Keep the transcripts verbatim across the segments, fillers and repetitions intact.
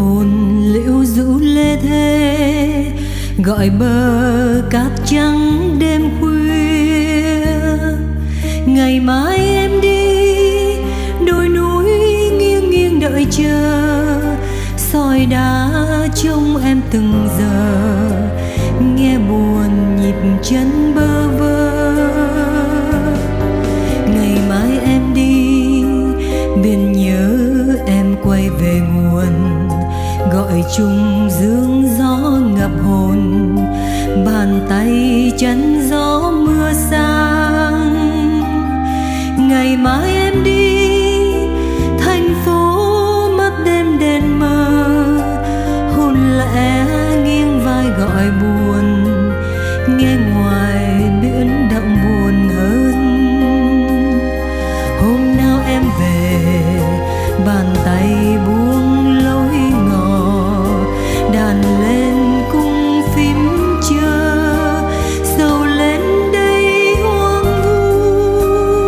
hồn liễu rũ lê thế, gọi bờ cát trắng đêm khuya. Ngày mai em đi đôi núi nghiêng nghiêng đợi chờ, soi đá trông em từng giờ, nghe buồn nhịp chân bơ vơ. Ngày mai em đi biển nhớ em quay về nguồn, gọi chung dương gió ngập hồn, bàn tay chắn gió mưa sang. Ngày mai em đi thành phố mắt đêm đèn mờ, hồn lẽ nghiêng vai gọi buồn, nghe ngoài biển đậm buồn hơn. Hôm nào em về bàn tay buông lối ngỏ, đàn lên cung phím chờ, dầu lên đây hoang vu.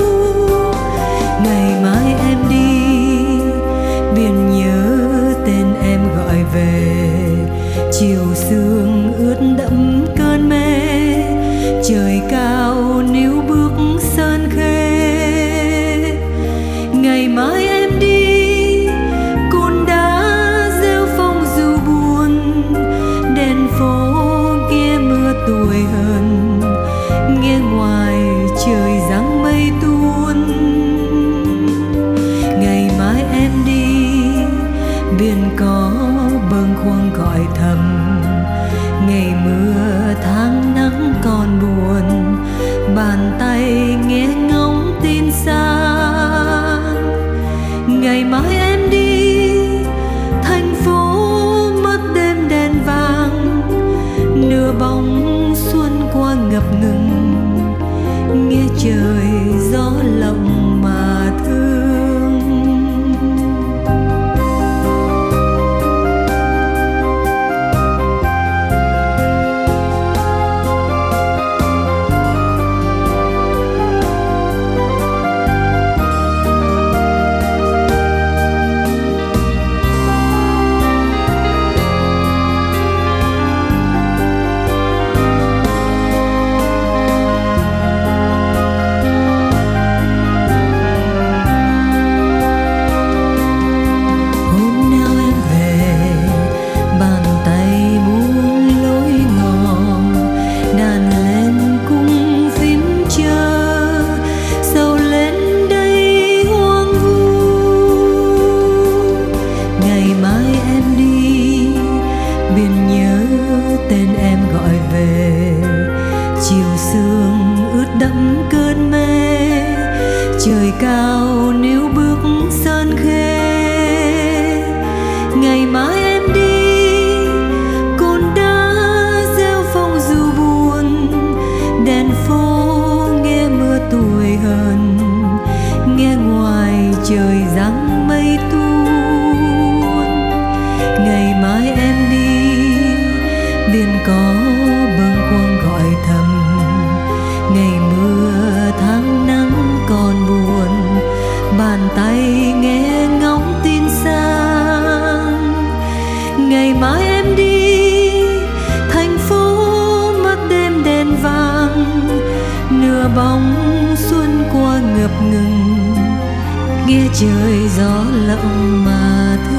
Ngày mai em đi biển nhớ tên em gọi về, chiều sương ướt đẫm cơn mê, trời cao níu bước sơn khê. Ngày mai em đi cồn đá rêu phong dù buồn, đèn phố kia mưa tuổi hơn, nghe ngoài trời giăng mây tuôn. Ngày mai em đi biển có bâng khuâng gọi thầm, ngày mưa tháng nắng còn buồn, bàn tay nghe ngóng tin xa. Ngày mai em đi thành phố mất đêm đèn vàng, nửa bóng xuân qua ngập ngừng, nghe trời gió lộng mà thương. Tên em gọi về, chiều sương ướt đẫm cơn mê, trời cao níu bước sơn khê. Ngày mai em đi cồn đá rêu phong dù buồn, đèn phố nghe mưa tuổi hơn, nghe ngoài trời giăng mây tuôn. Ngày mai em đi biển có bâng khuâng gọi thầm, ngày mưa tháng nắng còn buồn, bàn tay nghe ngóng tin sang. Ngày mai em đi thành phố mất đêm đèn vàng, nửa bóng xuân qua ngập ngừng, nghe trời gió lộng mà thương.